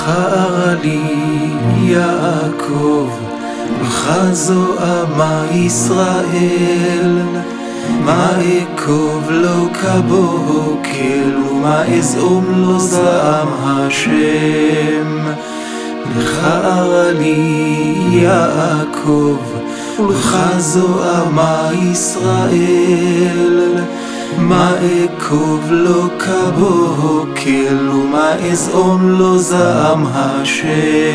בחר לי יעקב, וחזו עמה ישראל. מה אקוב לו כבוקר, ומה אזעום לו זעם השם. בחר לי יעקב, וחזו עמה ישראל. מה אקוב לו כבוקר, ומה אזעום לו זעם השם.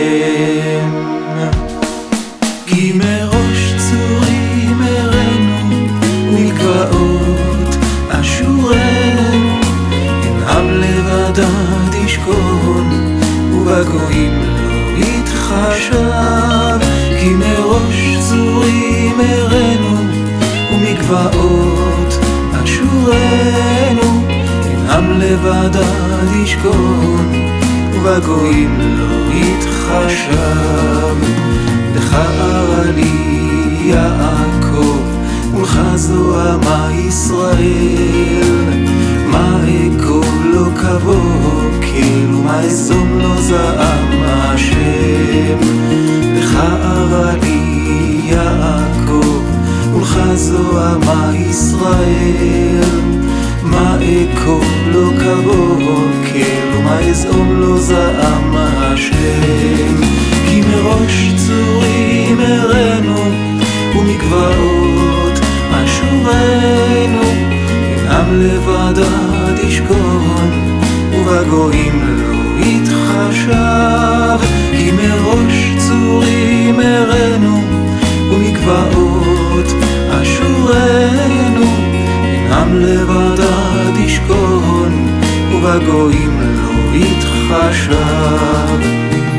כי מראש צורים אראנו, ומגבעות אשורנו. עם לבדד ישכון, ובגויים לא יתחשב. כי מראש צורים אראנו, ומגבעות אשורנו. עם לבדד ישכון, ובגויים לא יתחשב. בחר לי יעקב, ולחזו עמה ישראל. מה אקוב לו כבוקר, ומה אזעום לו זעם השם. בחר לי יעקב, ולחזו עמה ישראל. מה אקוב לו כבוקר, ומה אזעום לו זעם השם. כי מראש צורים אראנו, ומגבעות אשורנו. עם לבדד ישכון, ובגויים לא יתחשב. כי מראש צורים אראנו, ומגבעות אשורנו. עם לבדד ישכון, ובגויים לא יתחשב.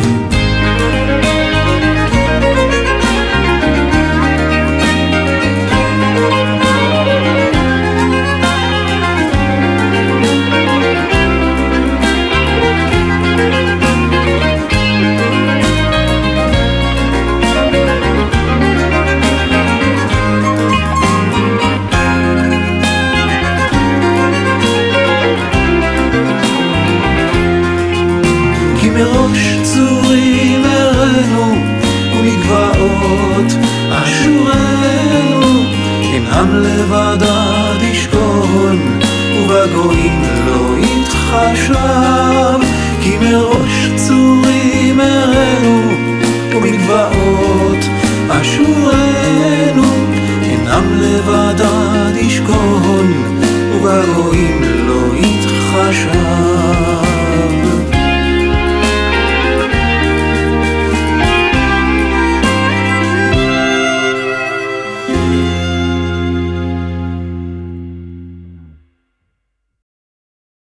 מראש צורים אראנו, ומגבעות אשורנו. עם לבדד ישכון, ובגויים לא יתחשב. כי